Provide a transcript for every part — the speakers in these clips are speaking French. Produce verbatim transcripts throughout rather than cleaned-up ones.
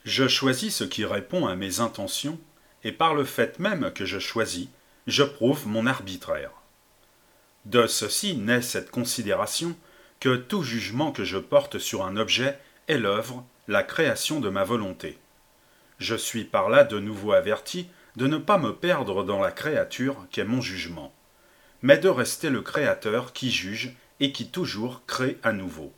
Je choisis ce qui répond à mes intentions, et par le fait même que je choisis, je prouve mon arbitraire. De ceci naît cette considération que tout jugement que je porte sur un objet est l'œuvre, la création de ma volonté. Je suis par là de nouveau averti de ne pas me perdre dans la créature qu'est mon jugement, mais de rester le créateur qui juge et qui toujours crée à nouveau.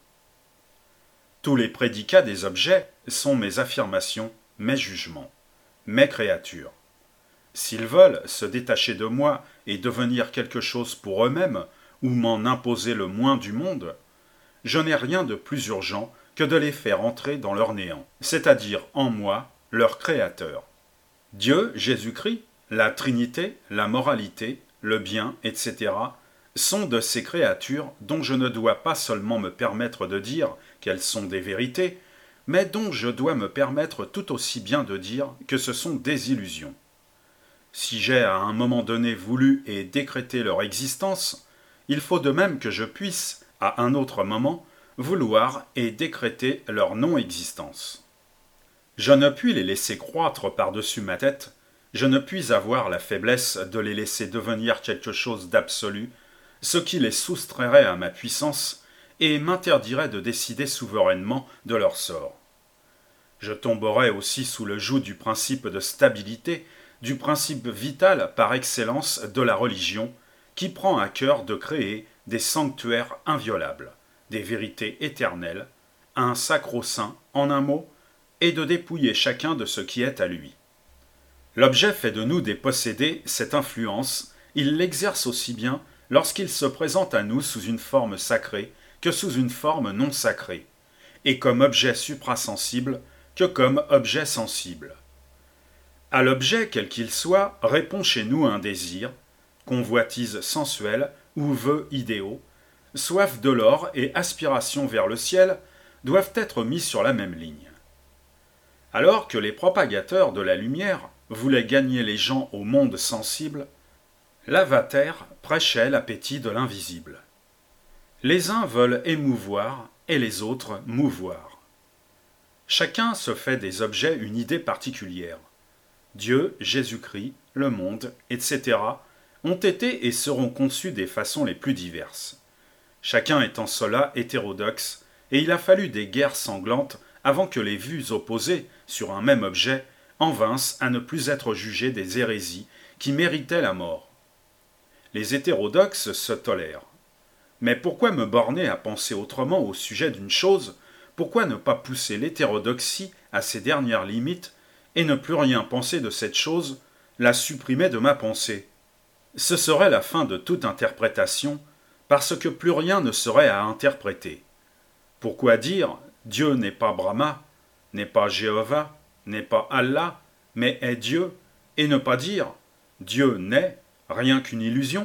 Tous les prédicats des objets sont mes affirmations, mes jugements, mes créatures. S'ils veulent se détacher de moi et devenir quelque chose pour eux-mêmes, ou m'en imposer le moins du monde, je n'ai rien de plus urgent que de les faire entrer dans leur néant, c'est-à-dire en moi, leur créateur. Dieu, Jésus-Christ, la Trinité, la moralité, le bien, et cetera, sont de ces créatures dont je ne dois pas seulement me permettre de dire qu'elles sont des vérités, mais dont je dois me permettre tout aussi bien de dire que ce sont des illusions. Si j'ai à un moment donné voulu et décrété leur existence, il faut de même que je puisse, à un autre moment, vouloir et décréter leur non-existence. Je ne puis les laisser croître par-dessus ma tête, je ne puis avoir la faiblesse de les laisser devenir quelque chose d'absolu, ce qui les soustrairait à ma puissance et m'interdirait de décider souverainement de leur sort. Je tomberais aussi sous le joug du principe de stabilité, du principe vital par excellence de la religion, qui prend à cœur de créer des sanctuaires inviolables, des vérités éternelles, un sacro-saint, en un mot, et de dépouiller chacun de ce qui est à lui. L'objet fait de nous des possédés cette influence, il l'exerce aussi bien lorsqu'il se présente à nous sous une forme sacrée que sous une forme non sacrée, et comme objet suprasensible que comme objet sensible. À l'objet, quel qu'il soit, répond chez nous un désir, convoitise sensuelle ou vœux idéaux, soif de l'or et aspiration vers le ciel doivent être mis sur la même ligne. Alors que les propagateurs de la lumière voulaient gagner les gens au monde sensible, Lavater prêchait l'appétit de l'invisible. Les uns veulent émouvoir et les autres mouvoir. Chacun se fait des objets une idée particulière. Dieu, Jésus-Christ, le monde, et cetera ont été et seront conçus des façons les plus diverses. Chacun étant cela hétérodoxe, et il a fallu des guerres sanglantes avant que les vues opposées sur un même objet en vinssent à ne plus être jugées des hérésies qui méritaient la mort. Les hétérodoxes se tolèrent. Mais pourquoi me borner à penser autrement au sujet d'une chose? Pourquoi ne pas pousser l'hétérodoxie à ses dernières limites et ne plus rien penser de cette chose, la supprimer de ma pensée? Ce serait la fin de toute interprétation, parce que plus rien ne serait à interpréter. Pourquoi dire Dieu n'est pas Brahma, n'est pas Jéhovah, n'est pas Allah, mais est Dieu, et ne pas dire Dieu n'est rien qu'une illusion?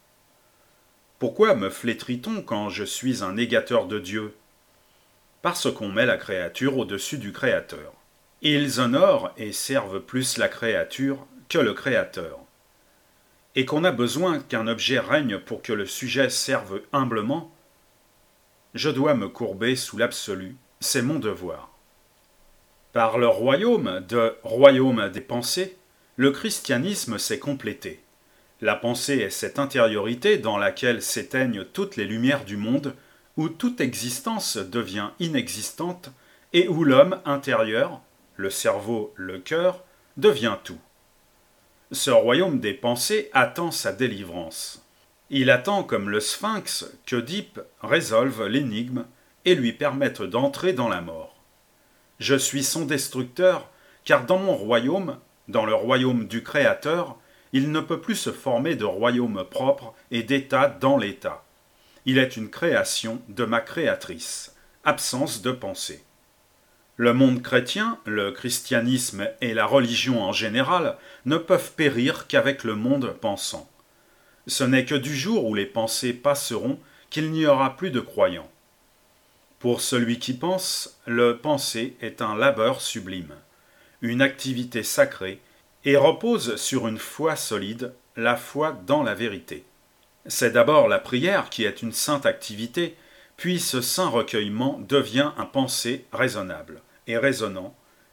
Pourquoi me flétrit-on quand je suis un négateur de Dieu? Parce qu'on met la créature au-dessus du Créateur. Ils honorent et servent plus la créature que le Créateur. Et qu'on a besoin qu'un objet règne pour que le sujet serve humblement, je dois me courber sous l'absolu, c'est mon devoir. Par le royaume de royaume des pensées, le christianisme s'est complété. La pensée est cette intériorité dans laquelle s'éteignent toutes les lumières du monde, où toute existence devient inexistante et où l'homme intérieur, le cerveau, le cœur, devient tout. Ce royaume des pensées attend sa délivrance. Il attend comme le sphinx qu'Oedipe résolve l'énigme et lui permette d'entrer dans la mort. Je suis son destructeur, car dans mon royaume, dans le royaume du Créateur, il ne peut plus se former de royaume propre et d'état dans l'état. Il est une création de ma créatrice, absence de pensée. Le monde chrétien, le christianisme et la religion en général ne peuvent périr qu'avec le monde pensant. Ce n'est que du jour où les pensées passeront qu'il n'y aura plus de croyants. Pour celui qui pense, le penser est un labeur sublime, une activité sacrée, et repose sur une foi solide, la foi dans la vérité. C'est d'abord la prière qui est une sainte activité, puis ce saint recueillement devient un penser raisonnable et raisonnant,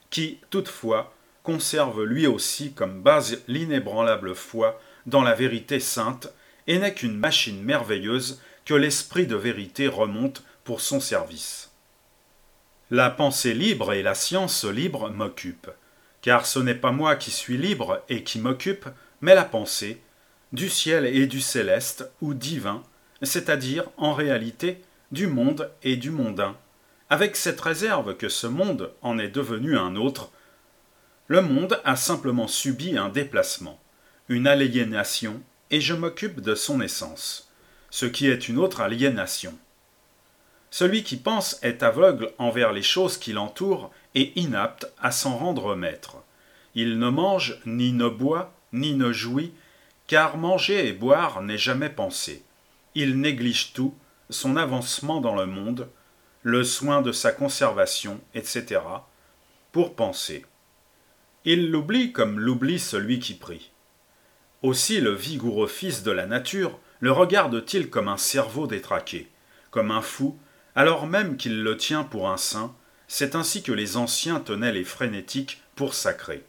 qui, toutefois, conserve lui aussi comme base l'inébranlable foi dans la vérité sainte et n'est qu'une machine merveilleuse que l'esprit de vérité remonte pour son service. La pensée libre et la science libre m'occupent, car ce n'est pas moi qui suis libre et qui m'occupe, mais la pensée, du ciel et du céleste ou divin, c'est-à-dire, en réalité, du monde et du mondain, avec cette réserve que ce monde en est devenu un autre. Le monde a simplement subi un déplacement, une aliénation, et je m'occupe de son essence, ce qui est une autre aliénation. Celui qui pense est aveugle envers les choses qui l'entourent et inapte à s'en rendre maître. Il ne mange, ni ne boit, ni ne jouit, car manger et boire n'est jamais pensé. Il néglige tout, son avancement dans le monde, le soin de sa conservation, et cetera, pour penser. Il l'oublie comme l'oublie celui qui prie. Aussi le vigoureux fils de la nature le regarde-t-il comme un cerveau détraqué, comme un fou, alors même qu'il le tient pour un saint. C'est ainsi que les anciens tenaient les frénétiques pour sacrés.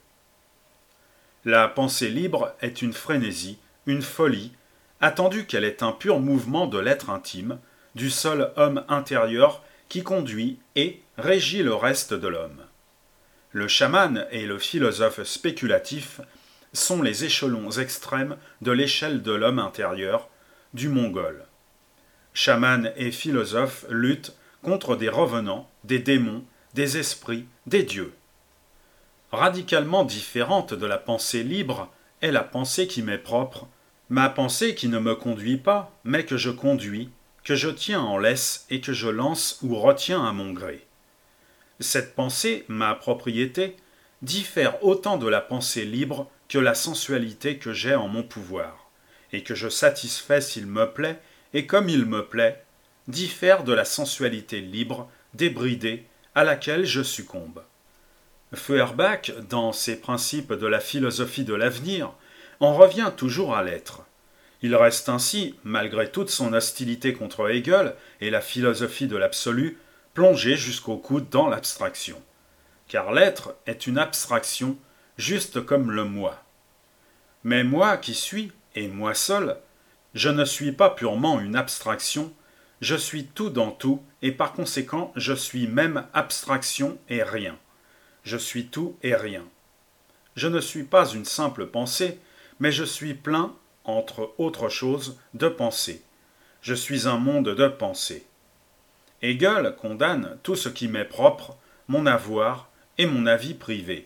La pensée libre est une frénésie, une folie, attendu qu'elle est un pur mouvement de l'être intime, du seul homme intérieur qui conduit et régit le reste de l'homme. Le chaman et le philosophe spéculatif sont les échelons extrêmes de l'échelle de l'homme intérieur, du mongol. Chaman et philosophe luttent contre des revenants, des démons, des esprits, des dieux. Radicalement différente de la pensée libre est la pensée qui m'est propre, ma pensée qui ne me conduit pas, mais que je conduis, que je tiens en laisse et que je lance ou retiens à mon gré. Cette pensée, ma propriété, diffère autant de la pensée libre que la sensualité que j'ai en mon pouvoir, et que je satisfais s'il me plaît, et comme il me plaît, diffère de la sensualité libre, débridée, à laquelle je succombe. Feuerbach, dans ses principes de la philosophie de l'avenir, en revient toujours à l'être. Il reste ainsi, malgré toute son hostilité contre Hegel et la philosophie de l'absolu, plongé jusqu'au coude dans l'abstraction. Car l'être est une abstraction, juste comme le moi. Mais moi qui suis, et moi seul, je ne suis pas purement une abstraction, je suis tout dans tout, et par conséquent je suis même abstraction et rien. Je suis tout et rien. Je ne suis pas une simple pensée, mais je suis plein, entre autres choses, de pensée. Je suis un monde de pensée. Hegel condamne tout ce qui m'est propre, mon avoir et mon avis privé.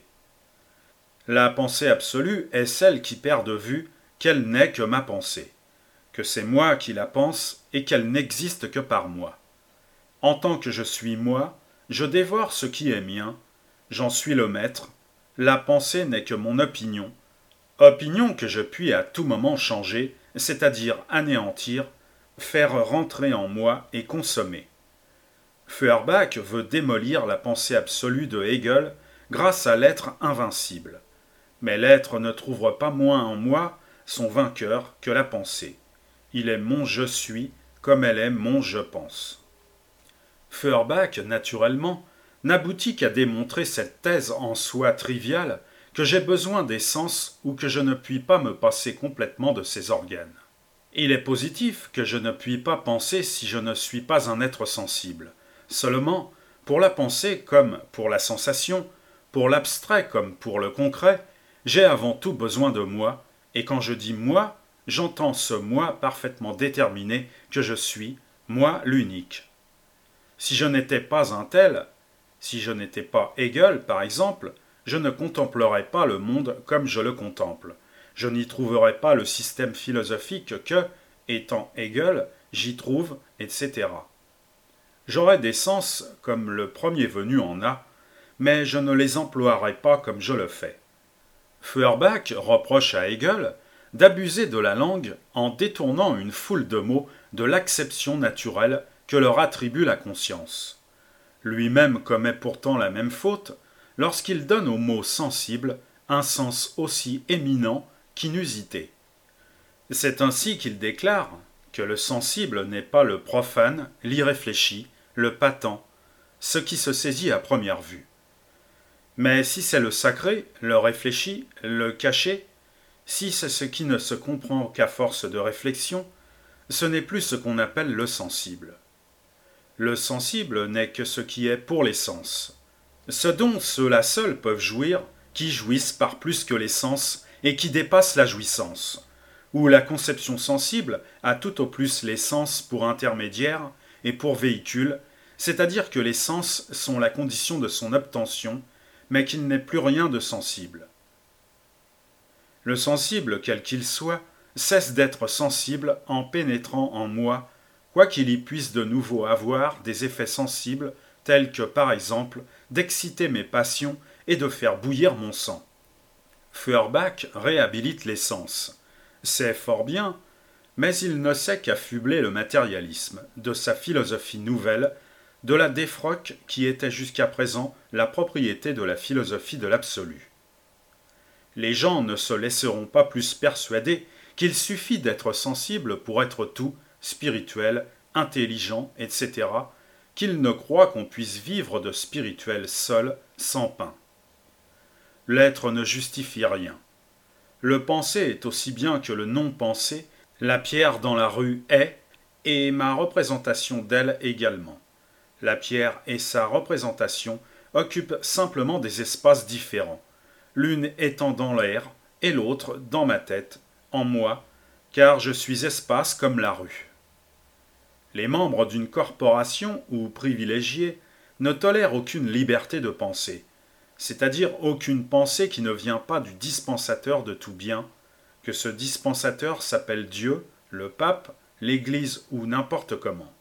La pensée absolue est celle qui perd de vue qu'elle n'est que ma pensée, que c'est moi qui la pense et qu'elle n'existe que par moi. En tant que je suis moi, je dévore ce qui est mien, j'en suis le maître, la pensée n'est que mon opinion, opinion que je puis à tout moment changer, c'est-à-dire anéantir, faire rentrer en moi et consommer. Feuerbach veut démolir la pensée absolue de Hegel grâce à l'être invincible. Mais l'être ne trouve pas moins en moi son vainqueur que la pensée. Il est mon je suis comme elle est mon je pense. Feuerbach, naturellement, n'aboutit qu'à démontrer cette thèse en soi triviale que j'ai besoin des sens ou que je ne puis pas me passer complètement de ces organes. Il est positif que je ne puis pas penser si je ne suis pas un être sensible. Seulement, pour la pensée comme pour la sensation, pour l'abstrait comme pour le concret, j'ai avant tout besoin de moi, et quand je dis moi, j'entends ce moi parfaitement déterminé que je suis, moi l'unique. Si je n'étais pas un tel, si je n'étais pas Hegel, par exemple, je ne contemplerais pas le monde comme je le contemple. Je n'y trouverais pas le système philosophique que, étant Hegel, j'y trouve, et cetera. J'aurais des sens comme le premier venu en a, mais je ne les emploierais pas comme je le fais. Feuerbach reproche à Hegel d'abuser de la langue en détournant une foule de mots de l'acception naturelle que leur attribue la conscience. Lui-même commet pourtant la même faute lorsqu'il donne au mot sensible un sens aussi éminent qu'inusité. C'est ainsi qu'il déclare que le sensible n'est pas le profane, l'irréfléchi, le patent, ce qui se saisit à première vue. Mais si c'est le sacré, le réfléchi, le caché, si c'est ce qui ne se comprend qu'à force de réflexion, ce n'est plus ce qu'on appelle le sensible. Le sensible n'est que ce qui est pour les sens. Ce dont ceux-là seuls peuvent jouir, qui jouissent par plus que les sens et qui dépassent la jouissance, où la conception sensible a tout au plus les sens pour intermédiaire et pour véhicule, c'est-à-dire que les sens sont la condition de son obtention, mais qu'il n'est plus rien de sensible. Le sensible, quel qu'il soit, cesse d'être sensible en pénétrant en moi, quoiqu'il y puisse de nouveau avoir des effets sensibles, tels que, par exemple, d'exciter mes passions et de faire bouillir mon sang. Feuerbach réhabilite les sens. C'est fort bien, mais il ne sait qu'affubler le matérialisme de sa philosophie nouvelle, de la défroque qui était jusqu'à présent la propriété de la philosophie de l'absolu. Les gens ne se laisseront pas plus persuader qu'il suffit d'être sensible pour être tout, spirituel, intelligent, et cetera, qu'ils ne croient qu'on puisse vivre de spirituel seul, sans pain. L'être ne justifie rien. Le penser est aussi bien que le non-penser, la pierre dans la rue est, et ma représentation d'elle également. La pierre et sa représentation occupent simplement des espaces différents, l'une étant dans l'air et l'autre dans ma tête, en moi, car je suis espace comme la rue. Les membres d'une corporation ou privilégiés ne tolèrent aucune liberté de penser, c'est-à-dire aucune pensée qui ne vient pas du dispensateur de tout bien, que ce dispensateur s'appelle Dieu, le pape, l'Église ou n'importe comment.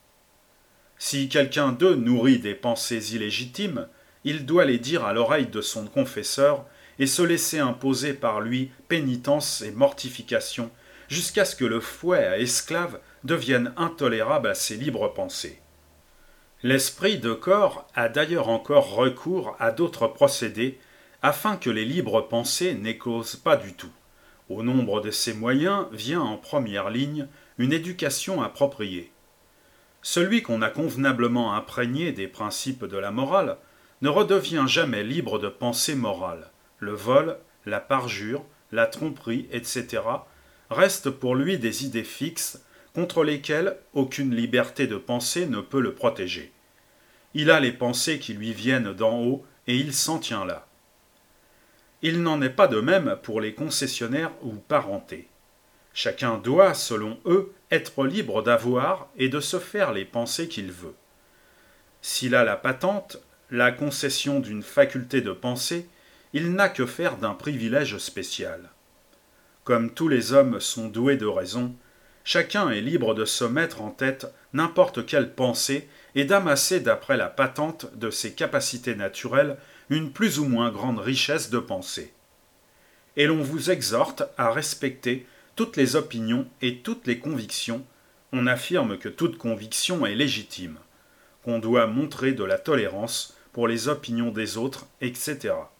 Si quelqu'un d'eux nourrit des pensées illégitimes, il doit les dire à l'oreille de son confesseur et se laisser imposer par lui pénitence et mortification jusqu'à ce que le fouet à esclave devienne intolérable à ses libres pensées. L'esprit de corps a d'ailleurs encore recours à d'autres procédés afin que les libres pensées n'éclosent pas du tout. Au nombre de ces moyens vient en première ligne une éducation appropriée. Celui qu'on a convenablement imprégné des principes de la morale ne redevient jamais libre de pensée morale. Le vol, la parjure, la tromperie, et cetera restent pour lui des idées fixes contre lesquelles aucune liberté de pensée ne peut le protéger. Il a les pensées qui lui viennent d'en haut et il s'en tient là. Il n'en est pas de même pour les concessionnaires ou parentés. Chacun doit, selon eux, être libre d'avoir et de se faire les pensées qu'il veut. S'il a la patente, la concession d'une faculté de penser, il n'a que faire d'un privilège spécial. Comme tous les hommes sont doués de raison, chacun est libre de se mettre en tête n'importe quelle pensée et d'amasser d'après la patente de ses capacités naturelles une plus ou moins grande richesse de pensée. Et l'on vous exhorte à respecter toutes les opinions et toutes les convictions. On affirme que toute conviction est légitime, qu'on doit montrer de la tolérance pour les opinions des autres, et cetera.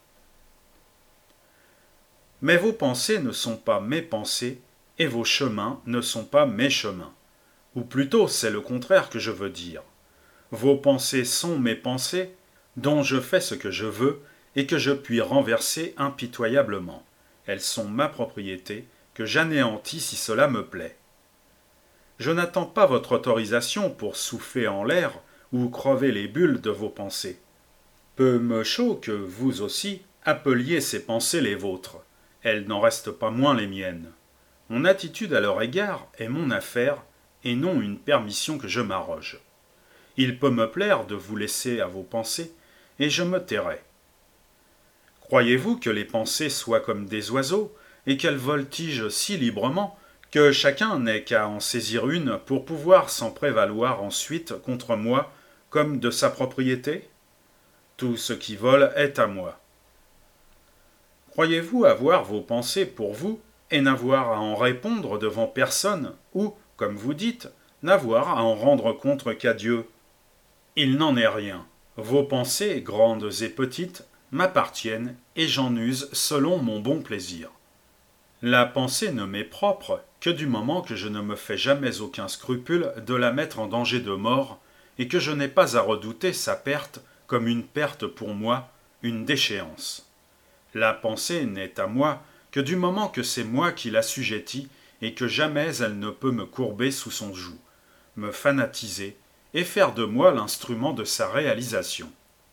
Mais vos pensées ne sont pas mes pensées, et vos chemins ne sont pas mes chemins. Ou plutôt, c'est le contraire que je veux dire. Vos pensées sont mes pensées, dont je fais ce que je veux, et que je puis renverser impitoyablement. Elles sont ma propriété, que j'anéantis si cela me plaît. Je n'attends pas votre autorisation pour souffler en l'air ou crever les bulles de vos pensées. Peu me chaud que vous aussi appeliez ces pensées les vôtres. Elles n'en restent pas moins les miennes. Mon attitude à leur égard est mon affaire et non une permission que je m'arroge. Il peut me plaire de vous laisser à vos pensées et je me tairai. Croyez-vous que les pensées soient comme des oiseaux et qu'elles voltigent si librement que chacun n'ait qu'à en saisir une pour pouvoir s'en prévaloir ensuite contre moi comme de sa propriété ? Tout ce qui vole est à moi. Croyez-vous avoir vos pensées pour vous et n'avoir à en répondre devant personne ou, comme vous dites, n'avoir à en rendre compte qu'à Dieu ? Il n'en est rien. Vos pensées, grandes et petites, m'appartiennent et j'en use selon mon bon plaisir. La pensée ne m'est propre que du moment que je ne me fais jamais aucun scrupule de la mettre en danger de mort et que je n'ai pas à redouter sa perte comme une perte pour moi, une déchéance. La pensée n'est à moi que du moment que c'est moi qui l'assujettis et que jamais elle ne peut me courber sous son joug, me fanatiser et faire de moi l'instrument de sa réalisation.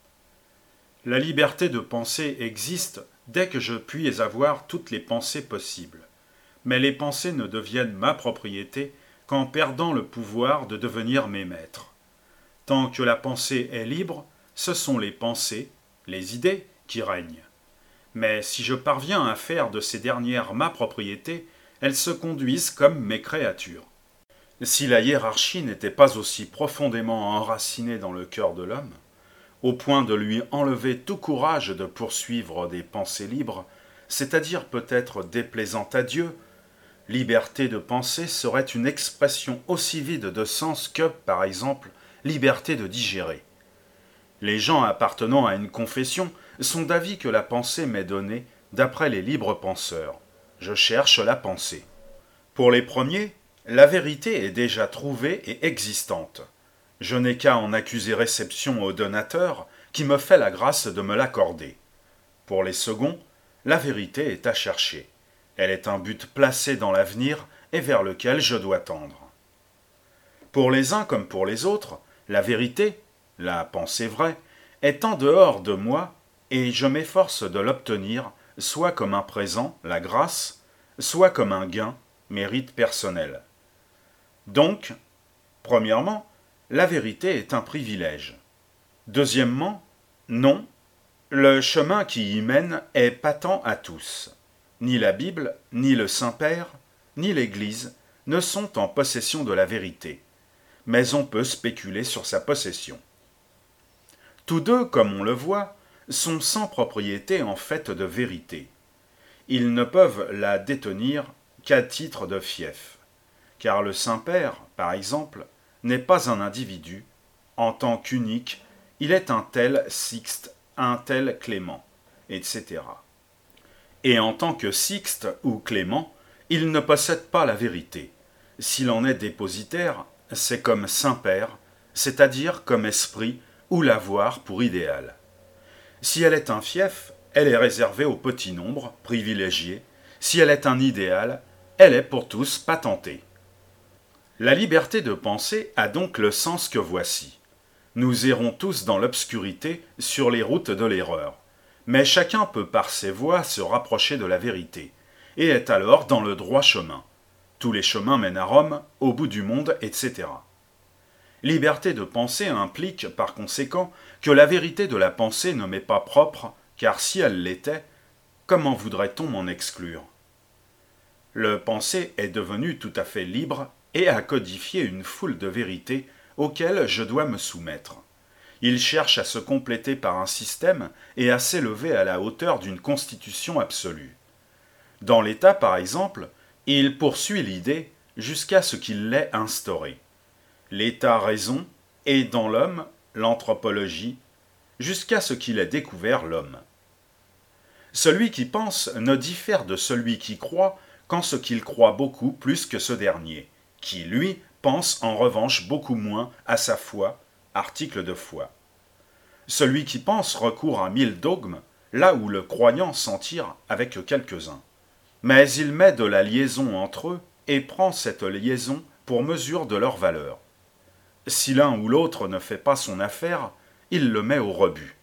La liberté de penser existe dès que je puis avoir toutes les pensées possibles, mais les pensées ne deviennent ma propriété qu'en perdant le pouvoir de devenir mes maîtres. Tant que la pensée est libre, ce sont les pensées, les idées qui règnent. Mais si je parviens à faire de ces dernières ma propriété, elles se conduisent comme mes créatures. Si la hiérarchie n'était pas aussi profondément enracinée dans le cœur de l'homme, au point de lui enlever tout courage de poursuivre des pensées libres, c'est-à-dire peut-être déplaisantes à Dieu, liberté de penser serait une expression aussi vide de sens que, par exemple, liberté de digérer. Les gens appartenant à une confession sont d'avis que la pensée m'est donnée d'après les libres penseurs. Je cherche la pensée. Pour les premiers, la vérité est déjà trouvée et existante. Je n'ai qu'à en accuser réception au donateur qui me fait la grâce de me l'accorder. Pour les seconds, la vérité est à chercher. Elle est un but placé dans l'avenir et vers lequel je dois tendre. Pour les uns comme pour les autres, la vérité, la pensée vraie, est en dehors de moi et je m'efforce de l'obtenir soit comme un présent, la grâce, soit comme un gain, mérite personnel. Donc, premièrement, la vérité est un privilège. Deuxièmement, non, le chemin qui y mène est patent à tous. Ni la Bible, ni le Saint-Père, ni l'Église ne sont en possession de la vérité, mais on peut spéculer sur sa possession. Tous deux, comme on le voit, sont sans propriété en fait de vérité. Ils ne peuvent la détenir qu'à titre de fief, car le Saint-Père, par exemple, n'est pas un individu, en tant qu'unique, il est un tel Sixte, un tel Clément, et cetera. Et en tant que Sixte ou Clément, il ne possède pas la vérité. S'il en est dépositaire, c'est comme Saint-Père, c'est-à-dire comme esprit ou l'avoir pour idéal. Si elle est un fief, elle est réservée au petit nombre, privilégié. Si elle est un idéal, elle est pour tous patentée. La liberté de penser a donc le sens que voici. Nous errons tous dans l'obscurité sur les routes de l'erreur, mais chacun peut par ses voies se rapprocher de la vérité, et est alors dans le droit chemin. Tous les chemins mènent à Rome, au bout du monde, et cetera. Liberté de penser implique, par conséquent, que la vérité de la pensée ne m'est pas propre, car si elle l'était, comment voudrait-on m'en exclure ? Le penser est devenu tout à fait libre et a codifié une foule de vérités auxquelles je dois me soumettre. Il cherche à se compléter par un système et à s'élever à la hauteur d'une constitution absolue. Dans l'État, par exemple, il poursuit l'idée jusqu'à ce qu'il l'ait instaurée. L'État-raison et dans l'homme, l'anthropologie, jusqu'à ce qu'il ait découvert l'homme. Celui qui pense ne diffère de celui qui croit qu'en ce qu'il croit beaucoup plus que ce dernier, qui, lui, pense en revanche beaucoup moins à sa foi, article de foi. Celui qui pense recourt à mille dogmes, là où le croyant s'en tire avec quelques-uns. Mais il met de la liaison entre eux et prend cette liaison pour mesure de leur valeur. Si l'un ou l'autre ne fait pas son affaire, il le met au rebut.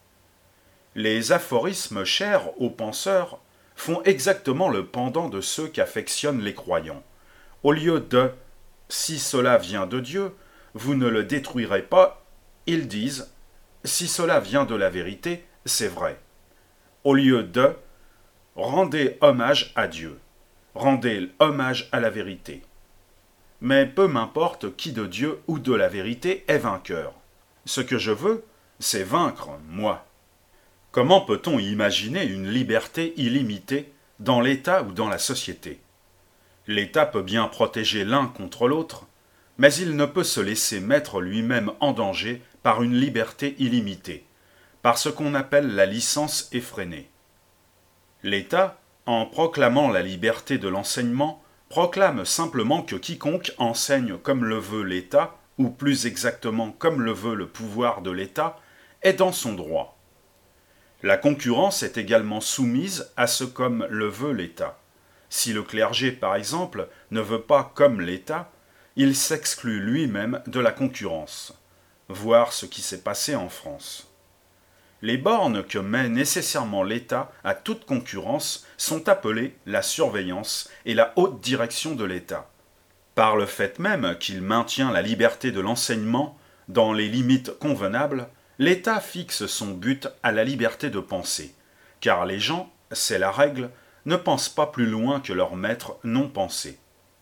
Les aphorismes chers aux penseurs font exactement le pendant de ceux qu'affectionnent les croyants. Au lieu de « si cela vient de Dieu, vous ne le détruirez pas », ils disent « si cela vient de la vérité, c'est vrai ». Au lieu de « rendez hommage à Dieu », rendez hommage à la vérité. Mais peu m'importe qui de Dieu ou de la vérité est vainqueur. Ce que je veux, c'est vaincre, moi. Comment peut-on imaginer une liberté illimitée dans l'État ou dans la société ? L'État peut bien protéger l'un contre l'autre, mais il ne peut se laisser mettre lui-même en danger par une liberté illimitée, par ce qu'on appelle la licence effrénée. L'État, en proclamant la liberté de l'enseignement, proclame simplement que quiconque enseigne comme le veut l'État, ou plus exactement comme le veut le pouvoir de l'État, est dans son droit. La concurrence est également soumise à ce comme le veut l'État. Si le clergé, par exemple, ne veut pas comme l'État, il s'exclut lui-même de la concurrence. Voir ce qui s'est passé en France. Les bornes que met nécessairement l'État à toute concurrence sont appelées la surveillance et la haute direction de l'État. Par le fait même qu'il maintient la liberté de l'enseignement dans les limites convenables, l'État fixe son but à la liberté de penser, car les gens, c'est la règle, ne pensent pas plus loin que leurs maîtres n'ont pensé.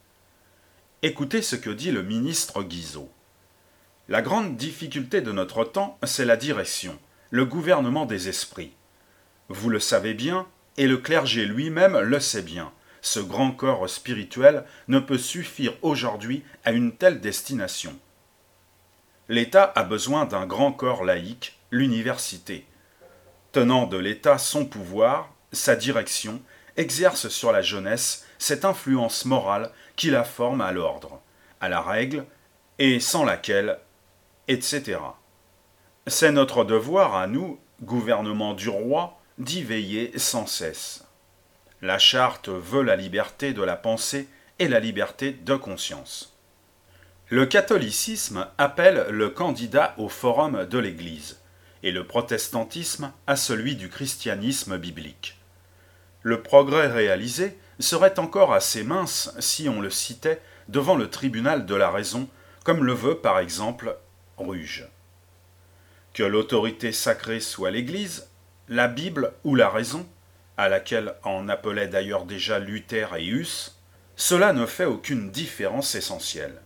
Écoutez ce que dit le ministre Guizot. La grande difficulté de notre temps, c'est la direction, le gouvernement des esprits. Vous le savez bien, et le clergé lui-même le sait bien. Ce grand corps spirituel ne peut suffire aujourd'hui à une telle destination. L'État a besoin d'un grand corps laïque, l'université. Tenant de l'État son pouvoir, sa direction, exerce sur la jeunesse cette influence morale qui la forme à l'ordre, à la règle, et sans laquelle, et cetera. C'est notre devoir à nous, gouvernement du roi, d'y veiller sans cesse. La charte veut la liberté de la pensée et la liberté de conscience. Le catholicisme appelle le candidat au forum de l'Église, et le protestantisme à celui du christianisme biblique. Le progrès réalisé serait encore assez mince si on le citait devant le tribunal de la raison, comme le veut par exemple Ruge. Que l'autorité sacrée soit l'Église, la Bible ou la raison, à laquelle en appelaient d'ailleurs déjà Luther et Huss, cela ne fait aucune différence essentielle.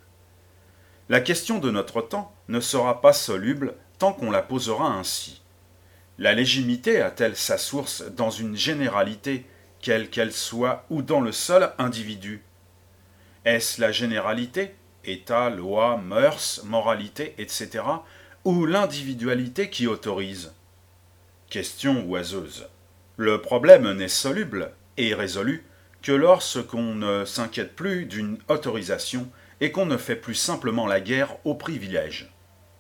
La question de notre temps ne sera pas soluble tant qu'on la posera ainsi. La légitimité a-t-elle sa source dans une généralité, quelle qu'elle soit, ou dans le seul individu? Est-ce la généralité, État, loi, mœurs, moralité, et cetera, ou l'individualité qui autorise? Question oiseuse. Le problème n'est soluble et résolu que lorsqu'on ne s'inquiète plus d'une autorisation et qu'on ne fait plus simplement la guerre aux privilèges.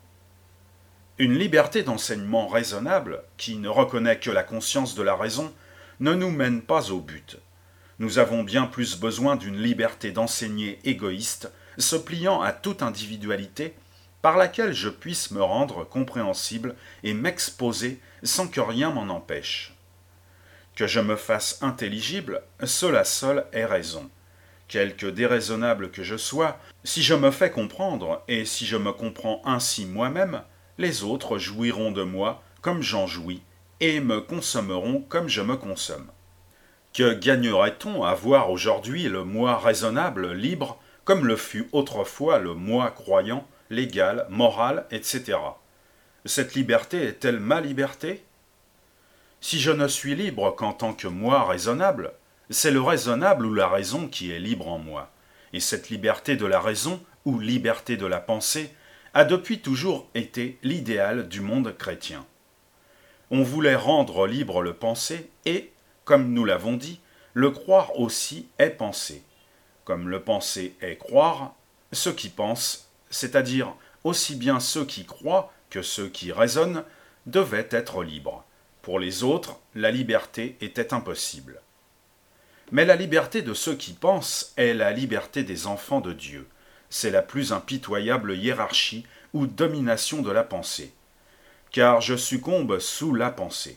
Une liberté d'enseignement raisonnable, qui ne reconnaît que la conscience de la raison, ne nous mène pas au but. Nous avons bien plus besoin d'une liberté d'enseigner égoïste, se pliant à toute individualité, par laquelle je puisse me rendre compréhensible et m'exposer sans que rien m'en empêche. Que je me fasse intelligible, cela seul est raison. Quelque déraisonnable que je sois, si je me fais comprendre et si je me comprends ainsi moi-même, les autres jouiront de moi comme j'en jouis et me consommeront comme je me consomme. Que gagnerait-on à voir aujourd'hui le moi raisonnable, libre, comme le fut autrefois le moi croyant, légal, moral, et cetera. Cette liberté est-elle ma liberté? Si je ne suis libre qu'en tant que moi raisonnable, c'est le raisonnable ou la raison qui est libre en moi. Et cette liberté de la raison, ou liberté de la pensée, a depuis toujours été l'idéal du monde chrétien. On voulait rendre libre le penser et, comme nous l'avons dit, le croire aussi est penser. Comme le penser est croire, ceux qui pensent, c'est-à-dire aussi bien ceux qui croient que ceux qui raisonnent, devaient être libres. Pour les autres, la liberté était impossible. Mais la liberté de ceux qui pensent est la liberté des enfants de Dieu. C'est la plus impitoyable hiérarchie ou domination de la pensée. Car je succombe sous la pensée.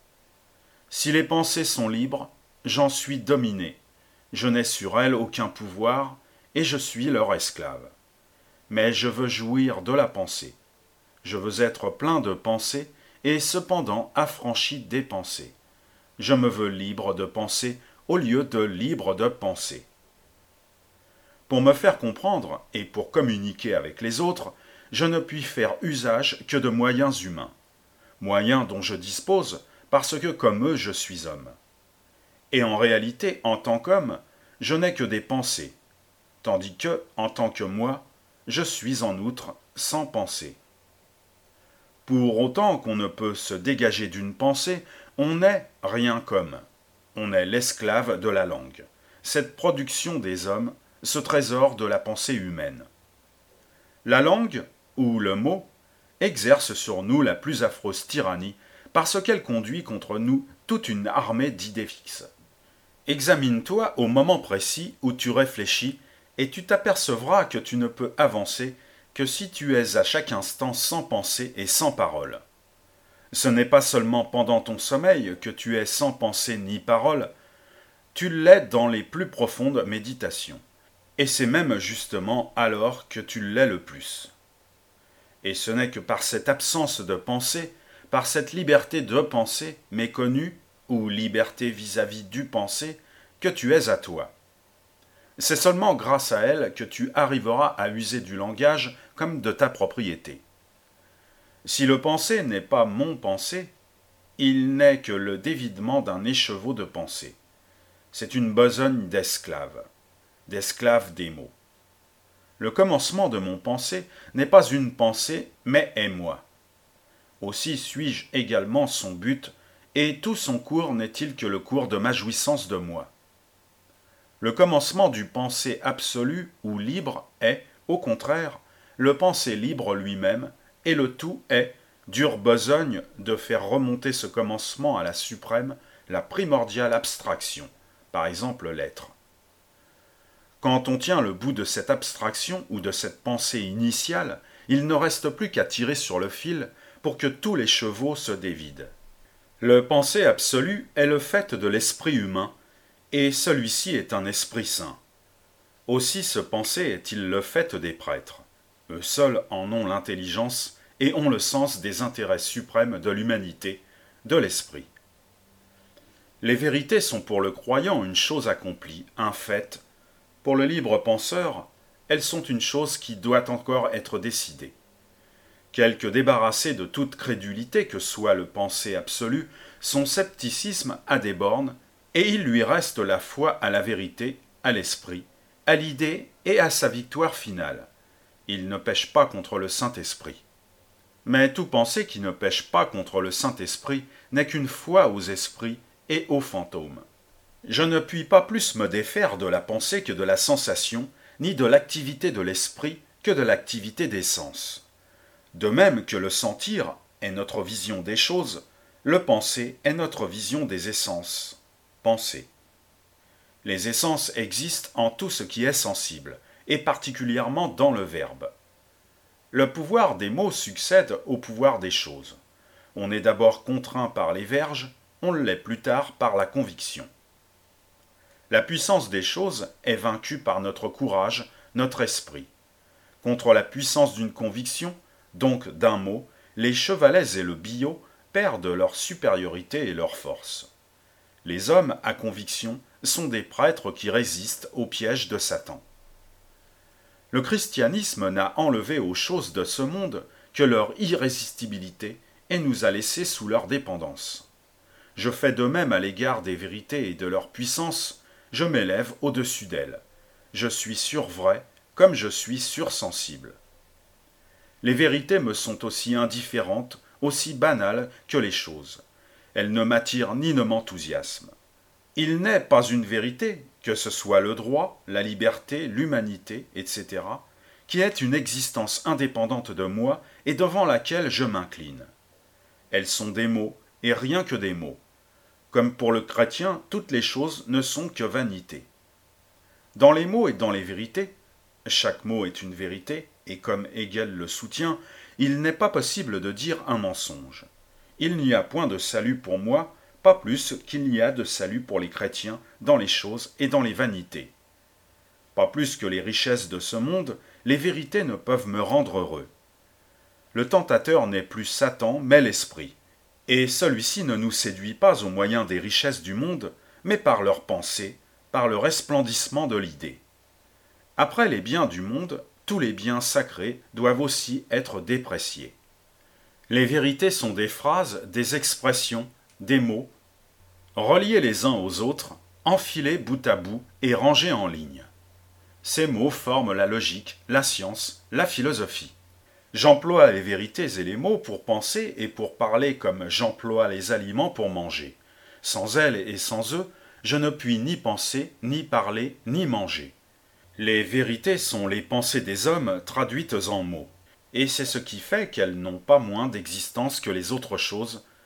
Si les pensées sont libres, j'en suis dominé. Je n'ai sur elles aucun pouvoir et je suis leur esclave. Mais je veux jouir de la pensée. Je veux être plein de pensées et cependant affranchi des pensées. Je me veux libre de penser au lieu de libre de penser. Pour me faire comprendre et pour communiquer avec les autres, je ne puis faire usage que de moyens humains, moyens dont je dispose parce que comme eux je suis homme. Et en réalité, en tant qu'homme, je n'ai que des pensées, tandis que, en tant que moi, je suis en outre sans pensée. Pour autant qu'on ne peut se dégager d'une pensée, on n'est rien comme. On est l'esclave de la langue, cette production des hommes, ce trésor de la pensée humaine. La langue, ou le mot, exerce sur nous la plus affreuse tyrannie, parce qu'elle conduit contre nous toute une armée d'idées fixes. Examine-toi au moment précis où tu réfléchis et tu t'apercevras que tu ne peux avancer que si tu es à chaque instant sans pensée et sans parole. Ce n'est pas seulement pendant ton sommeil que tu es sans pensée ni parole, tu l'es dans les plus profondes méditations. Et c'est même justement alors que tu l'es le plus. Et ce n'est que par cette absence de pensée, par cette liberté de penser méconnue, ou liberté vis-à-vis du pensée, que tu es à toi. C'est seulement grâce à elle que tu arriveras à user du langage comme de ta propriété. Si le pensée n'est pas mon pensée, il n'est que le dévidement d'un écheveau de pensée. C'est une besogne d'esclave, d'esclave des mots. Le commencement de mon pensée n'est pas une pensée, mais est moi. Aussi suis-je également son but, et tout son cours n'est-il que le cours de ma jouissance de moi. Le commencement du pensée absolu ou libre est, au contraire, le pensée libre lui-même, et le tout est, dure besogne de faire remonter ce commencement à la suprême, la primordiale abstraction, par exemple l'être. Quand on tient le bout de cette abstraction ou de cette pensée initiale, il ne reste plus qu'à tirer sur le fil pour que tous les chevaux se dévident. Le pensée absolu est le fait de l'esprit humain, et celui-ci est un esprit saint. Aussi ce pensée est-il le fait des prêtres. Eux seuls en ont l'intelligence et ont le sens des intérêts suprêmes de l'humanité, de l'esprit. Les vérités sont pour le croyant une chose accomplie, un fait. Pour le libre penseur, elles sont une chose qui doit encore être décidée. Quelque débarrassé de toute crédulité que soit le pensée absolu, son scepticisme a des bornes, et il lui reste la foi à la vérité, à l'esprit, à l'idée et à sa victoire finale. Il ne pêche pas contre le Saint-Esprit. Mais tout pensée qui ne pêche pas contre le Saint-Esprit n'est qu'une foi aux esprits et aux fantômes. Je ne puis pas plus me défaire de la pensée que de la sensation, ni de l'activité de l'esprit que de l'activité des sens. De même que le sentir est notre vision des choses, le penser est notre vision des essences. Penser. Les essences existent en tout ce qui est sensible, et particulièrement dans le verbe. Le pouvoir des mots succède au pouvoir des choses. On est d'abord contraint par les verges, on l'est plus tard par la conviction. La puissance des choses est vaincue par notre courage, notre esprit. Contre la puissance d'une conviction, donc d'un mot, les chevalets et le billot perdent leur supériorité et leur force. Les hommes à conviction sont des prêtres qui résistent au piège de Satan. Le christianisme n'a enlevé aux choses de ce monde que leur irrésistibilité et nous a laissés sous leur dépendance. Je fais de même à l'égard des vérités et de leur puissance, je m'élève au-dessus d'elles. Je suis survrai comme je suis sursensible. Les vérités me sont aussi indifférentes, aussi banales que les choses. Elles ne m'attirent ni ne m'enthousiasment. Il n'est pas une vérité, que ce soit le droit, la liberté, l'humanité, et cetera, qui ait une existence indépendante de moi et devant laquelle je m'incline. Elles sont des mots, et rien que des mots. Comme pour le chrétien, toutes les choses ne sont que vanité. Dans les mots et dans les vérités, chaque mot est une vérité, et comme Hegel le soutient, il n'est pas possible de dire un mensonge. Il n'y a point de salut pour moi, pas plus qu'il n'y a de salut pour les chrétiens dans les choses et dans les vanités. Pas plus que les richesses de ce monde, les vérités ne peuvent me rendre heureux. Le tentateur n'est plus Satan, mais l'esprit. Et celui-ci ne nous séduit pas au moyen des richesses du monde, mais par leur pensée, par le resplendissement de l'idée. Après les biens du monde, tous les biens sacrés doivent aussi être dépréciés. Les vérités sont des phrases, des expressions, des mots, reliés les uns aux autres, enfilés bout à bout et rangés en ligne. Ces mots forment la logique, la science, la philosophie. J'emploie les vérités et les mots pour penser et pour parler comme j'emploie les aliments pour manger. Sans elles et sans eux, je ne puis ni penser, ni parler, ni manger. Les vérités sont les pensées des hommes traduites en mots. Et c'est ce qui fait qu'elles n'ont pas moins d'existence que les autres choses,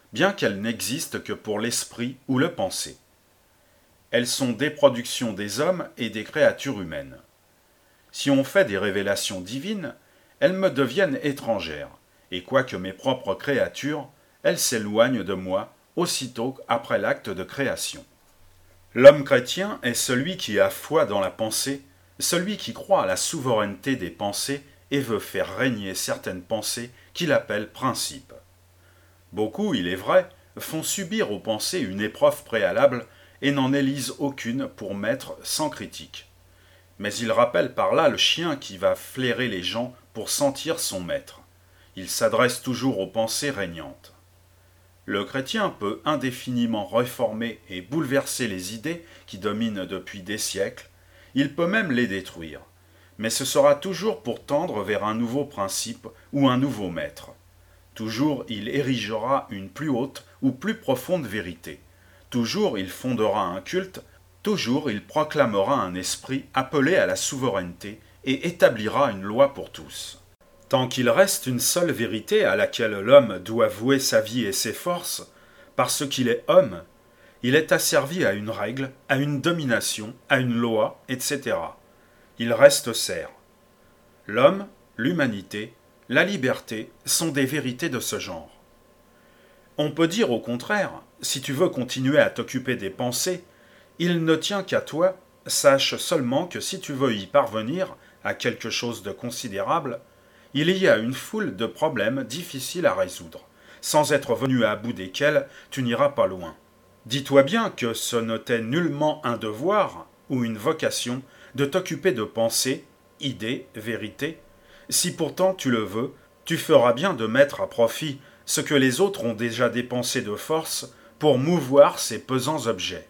bien qu'elles n'existent que pour l'esprit ou le penser. Elles sont des productions des hommes et des créatures humaines. Si on fait des révélations divines, elles me deviennent étrangères, et quoique mes propres créatures, elles s'éloignent de moi aussitôt après l'acte de création. L'homme chrétien est celui qui a foi dans la pensée, celui qui croit à la souveraineté des pensées et veut faire régner certaines pensées qu'il appelle principes. Beaucoup, il est vrai, font subir aux pensées une épreuve préalable et n'en élisent aucune pour maître sans critique. Mais il rappelle par là le chien qui va flairer les gens pour sentir son maître. Il s'adresse toujours aux pensées régnantes. Le chrétien peut indéfiniment réformer et bouleverser les idées qui dominent depuis des siècles, il peut même les détruire, mais ce sera toujours pour tendre vers un nouveau principe ou un nouveau maître. Toujours il érigera une plus haute ou plus profonde vérité. Toujours il fondera un culte, toujours il proclamera un esprit appelé à la souveraineté et établira une loi pour tous. Tant qu'il reste une seule vérité à laquelle l'homme doit vouer sa vie et ses forces, parce qu'il est homme, il est asservi à une règle, à une domination, à une loi, et cetera. Il reste serf. L'homme, l'humanité, la liberté sont des vérités de ce genre. On peut dire au contraire, si tu veux continuer à t'occuper des pensées, il ne tient qu'à toi, sache seulement que si tu veux y parvenir à quelque chose de considérable, il y a une foule de problèmes difficiles à résoudre, sans être venu à bout desquels tu n'iras pas loin. Dis-toi bien que ce ne t'est nullement un devoir ou une vocation de t'occuper de pensées, idées, vérités. Si pourtant tu le veux, tu feras bien de mettre à profit ce que les autres ont déjà dépensé de force pour mouvoir ces pesants objets.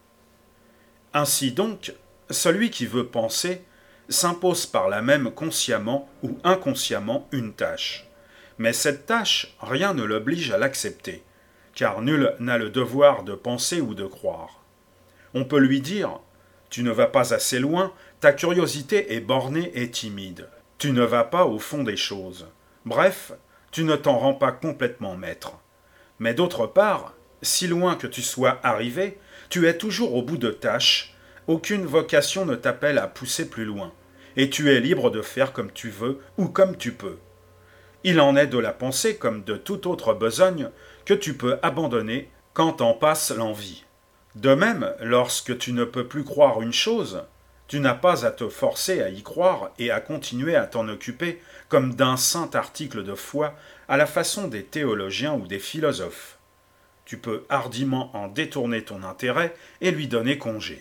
Ainsi donc, celui qui veut penser s'impose par là même consciemment ou inconsciemment une tâche. Mais cette tâche, rien ne l'oblige à l'accepter, car nul n'a le devoir de penser ou de croire. On peut lui dire « Tu ne vas pas assez loin, ta curiosité est bornée et timide, tu ne vas pas au fond des choses. Bref, tu ne t'en rends pas complètement maître. Mais d'autre part, si loin que tu sois arrivé, tu es toujours au bout de tâches, aucune vocation ne t'appelle à pousser plus loin, et tu es libre de faire comme tu veux ou comme tu peux. Il en est de la pensée comme de toute autre besogne que tu peux abandonner quand t'en passe l'envie. De même, lorsque tu ne peux plus croire une chose, tu n'as pas à te forcer à y croire et à continuer à t'en occuper comme d'un saint article de foi à la façon des théologiens ou des philosophes. Tu peux hardiment en détourner ton intérêt et lui donner congé.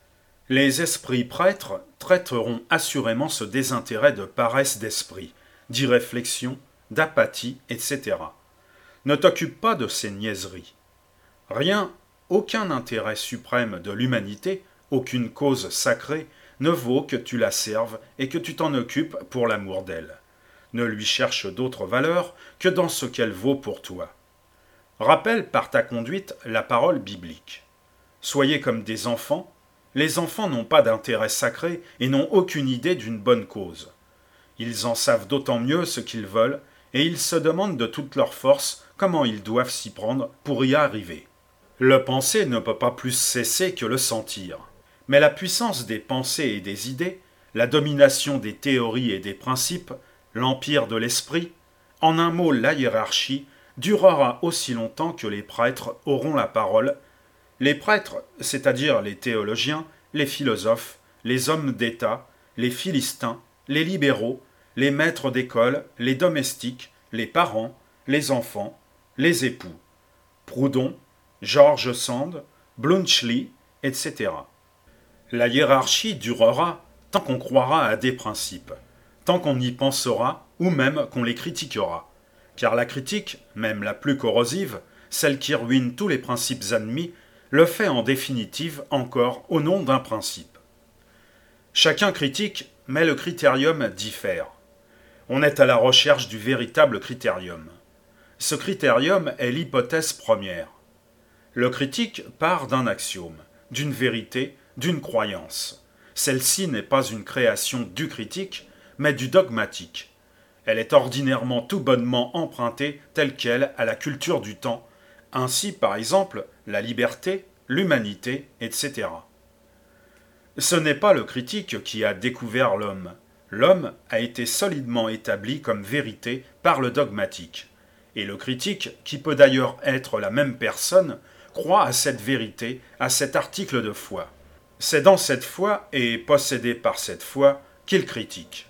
Les esprits prêtres traiteront assurément ce désintérêt de paresse d'esprit, d'irréflexion, d'apathie, et cetera. Ne t'occupe pas de ces niaiseries. Rien, aucun intérêt suprême de l'humanité, aucune cause sacrée, ne vaut que tu la serves et que tu t'en occupes pour l'amour d'elle. Ne lui cherche d'autre valeur que dans ce qu'elle vaut pour toi. Rappelle par ta conduite la parole biblique. Soyez comme des enfants. Les enfants n'ont pas d'intérêt sacré et n'ont aucune idée d'une bonne cause. Ils en savent d'autant mieux ce qu'ils veulent, et ils se demandent de toute leur force comment ils doivent s'y prendre pour y arriver. Le penser ne peut pas plus cesser que le sentir. Mais la puissance des pensées et des idées, la domination des théories et des principes, l'empire de l'esprit, en un mot la hiérarchie, durera aussi longtemps que les prêtres auront la parole. Les prêtres, c'est-à-dire les théologiens, les philosophes, les hommes d'État, les philistins, les libéraux, les maîtres d'école, les domestiques, les parents, les enfants, les époux. Proudhon, George Sand, Bluntschli, et cetera. La hiérarchie durera tant qu'on croira à des principes, tant qu'on y pensera ou même qu'on les critiquera. Car la critique, même la plus corrosive, celle qui ruine tous les principes admis, le fait en définitive encore au nom d'un principe. Chacun critique, mais le critérium diffère. On est à la recherche du véritable critérium. Ce critérium est l'hypothèse première. Le critique part d'un axiome, d'une vérité, d'une croyance. Celle-ci n'est pas une création du critique, mais du dogmatique. Elle est ordinairement tout bonnement empruntée telle quelle à la culture du temps, Ainsi, par exemple, la liberté, l'humanité, et cetera. Ce n'est pas le critique qui a découvert l'homme. L'homme a été solidement établi comme vérité par le dogmatique. Et le critique, qui peut d'ailleurs être la même personne, croit à cette vérité, à cet article de foi. C'est dans cette foi, et possédé par cette foi, qu'il critique.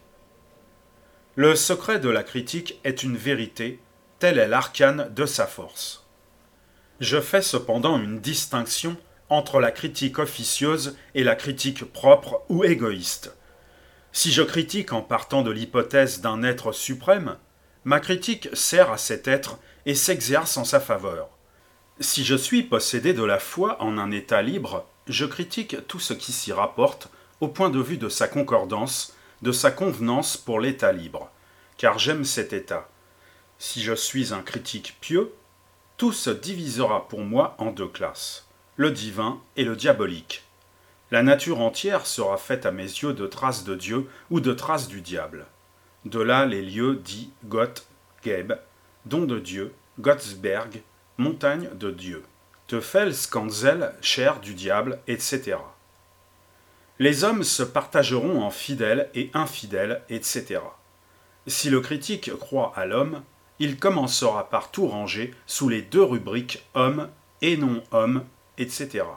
Le secret de la critique est une vérité, tel est l'arcane de sa force. Je fais cependant une distinction entre la critique officieuse et la critique propre ou égoïste. Si je critique en partant de l'hypothèse d'un être suprême, ma critique sert à cet être et s'exerce en sa faveur. Si je suis possédé de la foi en un état libre, je critique tout ce qui s'y rapporte au point de vue de sa concordance, de sa convenance pour l'état libre, car j'aime cet état. Si je suis un critique pieux, tout se divisera pour moi en deux classes, le divin et le diabolique. La nature entière sera faite à mes yeux de traces de Dieu ou de traces du diable. De là les lieux dits Gott, Geb, don de Dieu, Gottsberg, montagne de Dieu, Teufelskanzel, chair du diable, et cetera. Les hommes se partageront en fidèles et infidèles, et cetera. Si le critique croit à l'homme, il commencera par tout ranger sous les deux rubriques homme et non-homme, et cetera.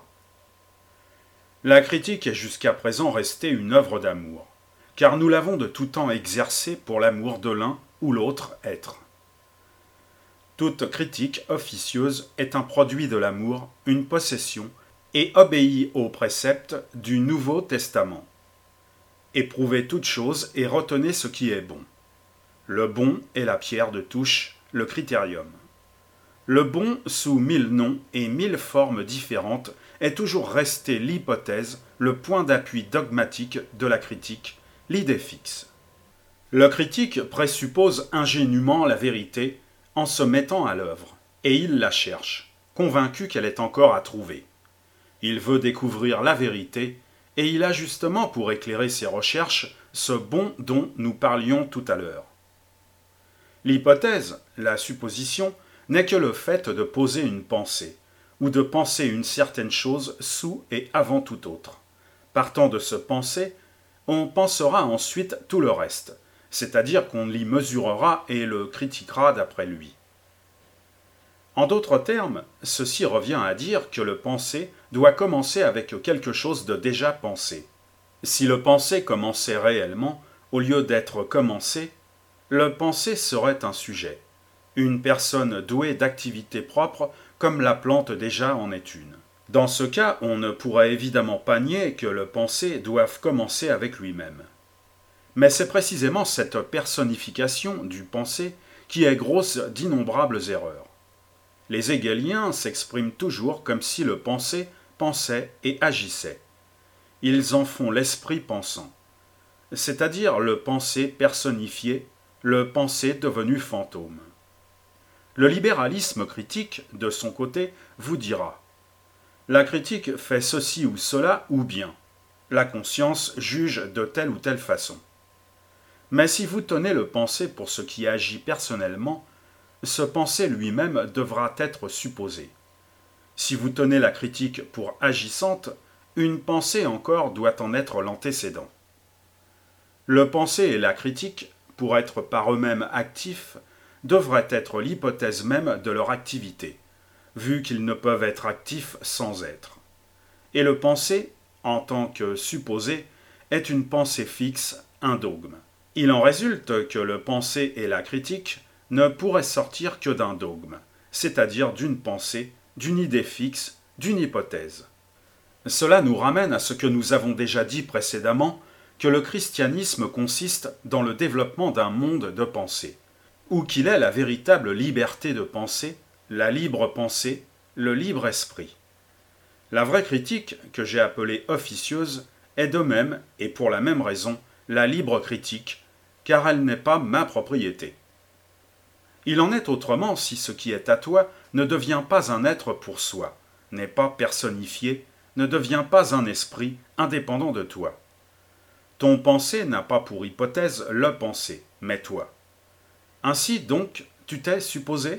La critique est jusqu'à présent restée une œuvre d'amour, car nous l'avons de tout temps exercée pour l'amour de l'un ou l'autre être. Toute critique officieuse est un produit de l'amour, une possession, et obéit aux préceptes du Nouveau Testament. Éprouvez toute chose et retenez ce qui est bon. Le bon est la pierre de touche, le critérium. Le bon, sous mille noms et mille formes différentes, est toujours resté l'hypothèse, le point d'appui dogmatique de la critique, l'idée fixe. Le critique présuppose ingénument la vérité en se mettant à l'œuvre, et il la cherche, convaincu qu'elle est encore à trouver. Il veut découvrir la vérité, et il a justement pour éclairer ses recherches ce bon dont nous parlions tout à l'heure. L'hypothèse, la supposition, n'est que le fait de poser une pensée, ou de penser une certaine chose sous et avant tout autre. Partant de ce penser, on pensera ensuite tout le reste, c'est-à-dire qu'on l'y mesurera et le critiquera d'après lui. En d'autres termes, ceci revient à dire que le penser doit commencer avec quelque chose de déjà pensé. Si le penser commençait réellement, au lieu d'être commencé, le penser serait un sujet, une personne douée d'activité propre comme la plante déjà en est une. Dans ce cas, on ne pourrait évidemment pas nier que le penser doive commencer avec lui-même. Mais c'est précisément cette personnification du penser qui est grosse d'innombrables erreurs. Les hégéliens s'expriment toujours comme si le penser pensait et agissait. Ils en font l'esprit pensant, c'est-à-dire le penser personnifié, le penser devenu fantôme. Le libéralisme critique, de son côté, vous dira « La critique fait ceci ou cela ou bien. La conscience juge de telle ou telle façon. » Mais si vous tenez le penser pour ce qui agit personnellement, ce penser lui-même devra être supposé. Si vous tenez la critique pour agissante, une pensée encore doit en être l'antécédent. Le penser et la critique, pour être par eux-mêmes actifs, devraient être l'hypothèse même de leur activité, vu qu'ils ne peuvent être actifs sans être. Et le penser, en tant que supposé, est une pensée fixe, un dogme. Il en résulte que le penser et la critique ne pourraient sortir que d'un dogme, c'est-à-dire d'une pensée, d'une idée fixe, d'une hypothèse. Cela nous ramène à ce que nous avons déjà dit précédemment, que le christianisme consiste dans le développement d'un monde de pensée, ou qu'il est la véritable liberté de penser, la libre pensée, le libre esprit. La vraie critique, que j'ai appelée officieuse, est de même, et pour la même raison, la libre critique, car elle n'est pas ma propriété. Il en est autrement si ce qui est à toi ne devient pas un être pour soi, n'est pas personnifié, ne devient pas un esprit indépendant de toi. Ton pensée n'a pas pour hypothèse le pensée, mais toi. Ainsi donc, tu t'es supposé ?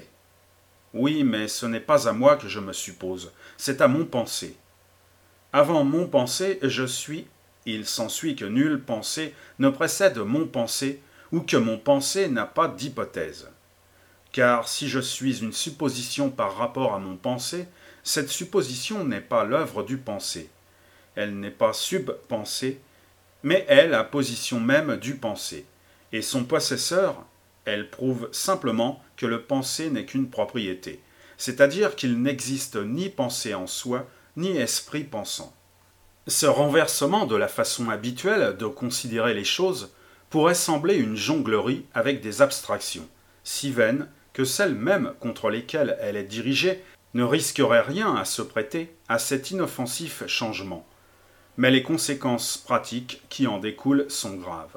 Oui, mais ce n'est pas à moi que je me suppose, c'est à mon pensée. Avant mon pensée, je suis, il s'ensuit que nulle pensée ne précède mon pensée, ou que mon pensée n'a pas d'hypothèse. Car si je suis une supposition par rapport à mon pensée, cette supposition n'est pas l'œuvre du pensée. Elle n'est pas sub-pensée, mais est la position même du pensée. Et son possesseur, elle prouve simplement que le pensée n'est qu'une propriété, c'est-à-dire qu'il n'existe ni pensée en soi, ni esprit pensant. Ce renversement de la façon habituelle de considérer les choses pourrait sembler une jonglerie avec des abstractions, si vaines que celles mêmes contre lesquelles elle est dirigée ne risqueraient rien à se prêter à cet inoffensif changement. Mais les conséquences pratiques qui en découlent sont graves.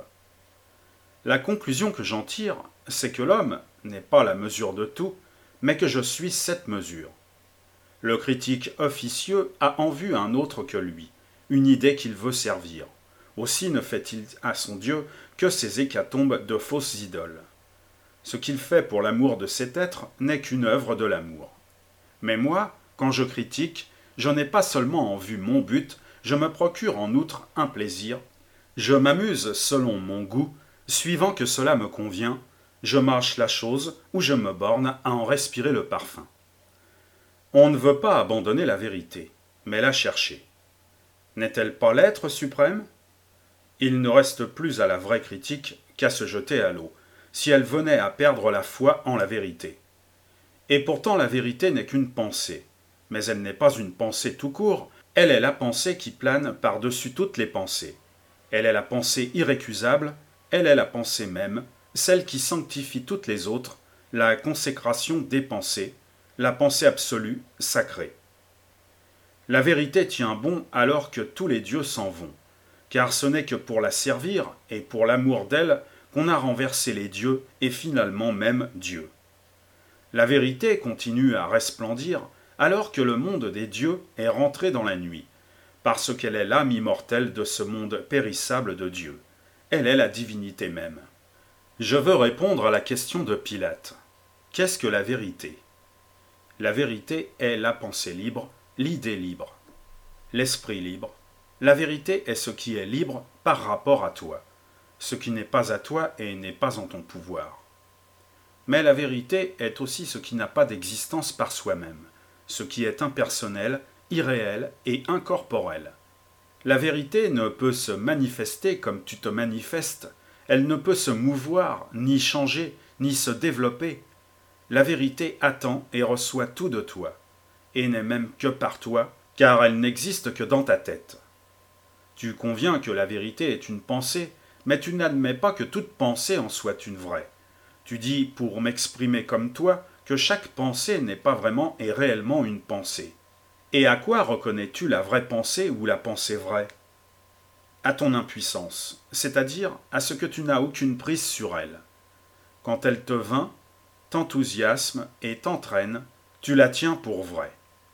La conclusion que j'en tire, c'est que l'homme n'est pas la mesure de tout, mais que je suis cette mesure. Le critique officieux a en vue un autre que lui, une idée qu'il veut servir. Aussi ne fait-il à son Dieu que ces hécatombes de fausses idoles. Ce qu'il fait pour l'amour de cet être n'est qu'une œuvre de l'amour. Mais moi, quand je critique, je n'ai pas seulement en vue mon but, je me procure en outre un plaisir. Je m'amuse selon mon goût, suivant que cela me convient, je mâche la chose ou je me borne à en respirer le parfum. On ne veut pas abandonner la vérité, mais la chercher. N'est-elle pas l'être suprême ? Il ne reste plus à la vraie critique qu'à se jeter à l'eau, si elle venait à perdre la foi en la vérité. Et pourtant la vérité n'est qu'une pensée, mais elle n'est pas une pensée tout court, elle est la pensée qui plane par-dessus toutes les pensées. Elle est la pensée irrécusable, elle est la pensée même, celle qui sanctifie toutes les autres, la consécration des pensées, la pensée absolue, sacrée. La vérité tient bon alors que tous les dieux s'en vont, car ce n'est que pour la servir et pour l'amour d'elle qu'on a renversé les dieux et finalement même Dieu. La vérité continue à resplendir alors que le monde des dieux est rentré dans la nuit, parce qu'elle est l'âme immortelle de ce monde périssable de Dieu. Elle est la divinité même. Je veux répondre à la question de Pilate. Qu'est-ce que la vérité ? La vérité est la pensée libre, l'idée libre, l'esprit libre. La vérité est ce qui est libre par rapport à toi, ce qui n'est pas à toi et n'est pas en ton pouvoir. Mais la vérité est aussi ce qui n'a pas d'existence par soi-même, ce qui est impersonnel, irréel et incorporel. La vérité ne peut se manifester comme tu te manifestes, elle ne peut se mouvoir, ni changer, ni se développer. La vérité attend et reçoit tout de toi, et n'est même que par toi, car elle n'existe que dans ta tête. Tu conviens que la vérité est une pensée, mais tu n'admets pas que toute pensée en soit une vraie. Tu dis, pour m'exprimer comme toi, que chaque pensée n'est pas vraiment et réellement une pensée. Et à quoi reconnais-tu la vraie pensée ou la pensée vraie ? À ton impuissance, c'est-à-dire à ce que tu n'as aucune prise sur elle. Quand elle te vint, t'enthousiasme et t'entraîne, tu la tiens pour vraie.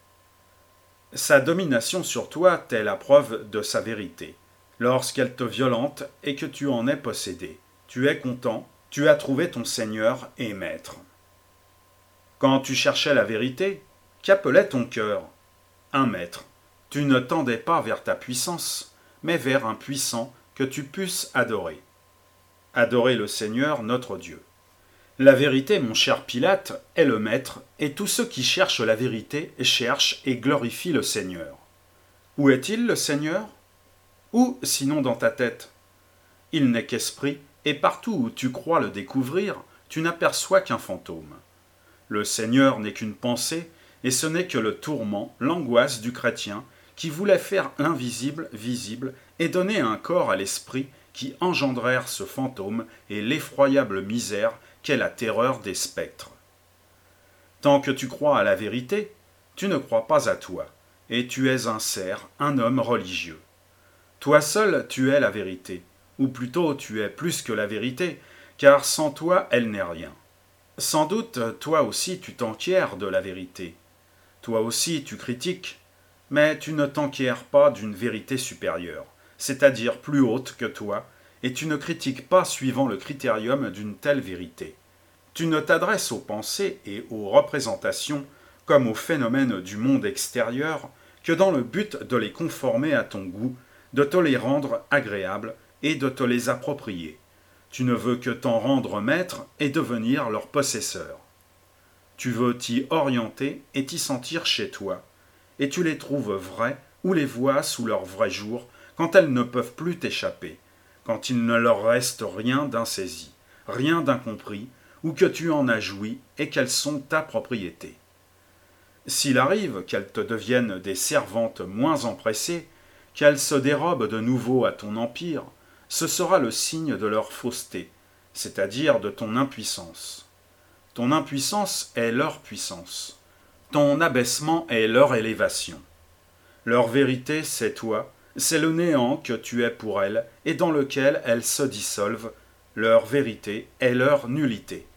Sa domination sur toi t'est la preuve de sa vérité. Lorsqu'elle te violente et que tu en es possédé, tu es content, tu as trouvé ton Seigneur et Maître. Quand tu cherchais la vérité, qu'appelait ton cœur ? Un maître. Tu ne tendais pas vers ta puissance, mais vers un puissant que tu pusses adorer. Adorer le Seigneur notre Dieu. La vérité, mon cher Pilate, est le maître, et tous ceux qui cherchent la vérité cherchent et glorifient le Seigneur. Où est-il, le Seigneur ? Où, sinon dans ta tête ? Il n'est qu'esprit, et partout où tu crois le découvrir, tu n'aperçois qu'un fantôme. Le Seigneur n'est qu'une pensée, et ce n'est que le tourment, l'angoisse du chrétien, qui voulait faire l'invisible visible et donner un corps à l'esprit qui engendrèrent ce fantôme et l'effroyable misère qu'est la terreur des spectres. Tant que tu crois à la vérité, tu ne crois pas à toi, et tu es un cerf, un homme religieux. Toi seul, tu es la vérité, ou plutôt tu es plus que la vérité, car sans toi, elle n'est rien. Sans doute, toi aussi, tu t'enquiers de la vérité. Toi aussi, tu critiques, mais tu ne t'enquiers pas d'une vérité supérieure, c'est-à-dire plus haute que toi, et tu ne critiques pas suivant le critérium d'une telle vérité. Tu ne t'adresses aux pensées et aux représentations comme aux phénomènes du monde extérieur que dans le but de les conformer à ton goût, de te les rendre agréables et de te les approprier. Tu ne veux que t'en rendre maître et devenir leur possesseur. Tu veux t'y orienter et t'y sentir chez toi, et tu les trouves vraies ou les vois sous leur vrai jour quand elles ne peuvent plus t'échapper, quand il ne leur reste rien d'insaisi, rien d'incompris, ou que tu en as joui et qu'elles sont ta propriété. S'il arrive qu'elles te deviennent des servantes moins empressées, qu'elles se dérobent de nouveau à ton empire, ce sera le signe de leur fausseté, c'est-à-dire de ton impuissance. Ton impuissance est leur puissance. Ton abaissement est leur élévation. Leur vérité, c'est toi, c'est le néant que tu es pour elles et dans lequel elles se dissolvent. Leur vérité est leur nullité.